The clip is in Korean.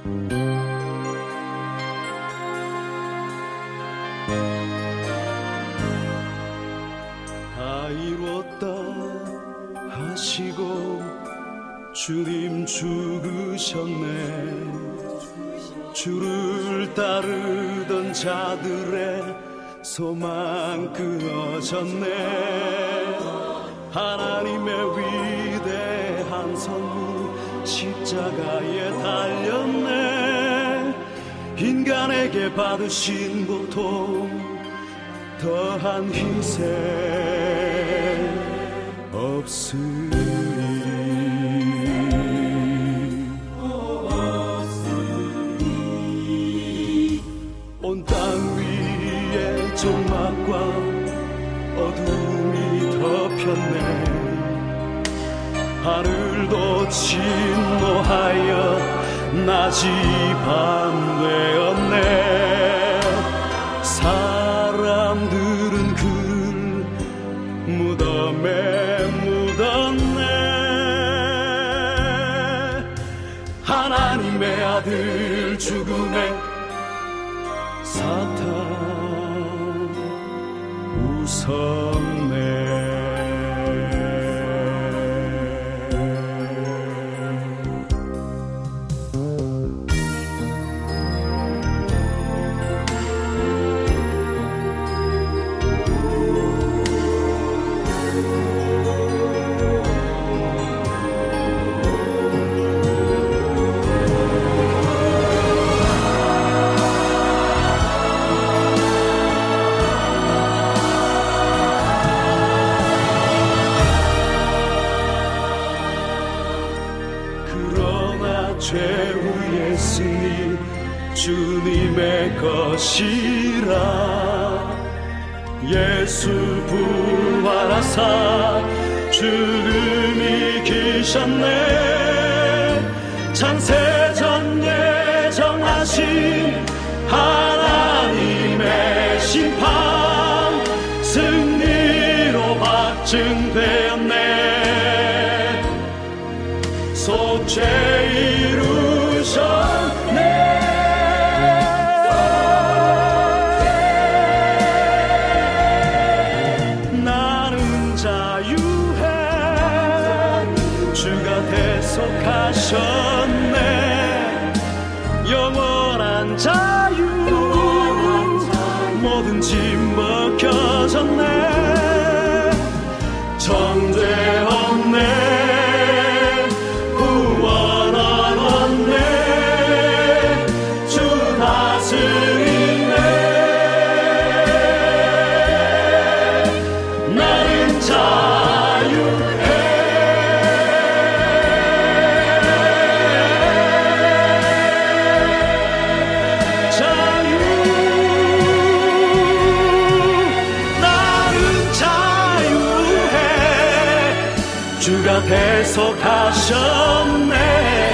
다 이뤘다 하시고 주님 죽으셨네. 주를 따르던 자들의 소망 끊어졌네. 하나님의 위대한 선물 십자가에 달렸네. 인간에게 받으신 고통 더한 희생 없으니 온 땅 위에 종말과 어둠이 덮였네. 하늘도 진노하여 낮이 밤 되었네. 사람들은 그를 무덤에 묻었네. 하나님의 아들 죽음에 사탄 웃었네. 최후의 승리 주님의 것이라. 예수 부활하사 죽음이 이기셨네. 창세전 예정하신 하나님의 심판 승리로 확증되었네. 속죄 이루셨네. 나는 자유해. 주가 대속하셨네. 영원한 자유. 모든 짐 벗겨졌네. 정죄 없네. 주가 대속하셨네.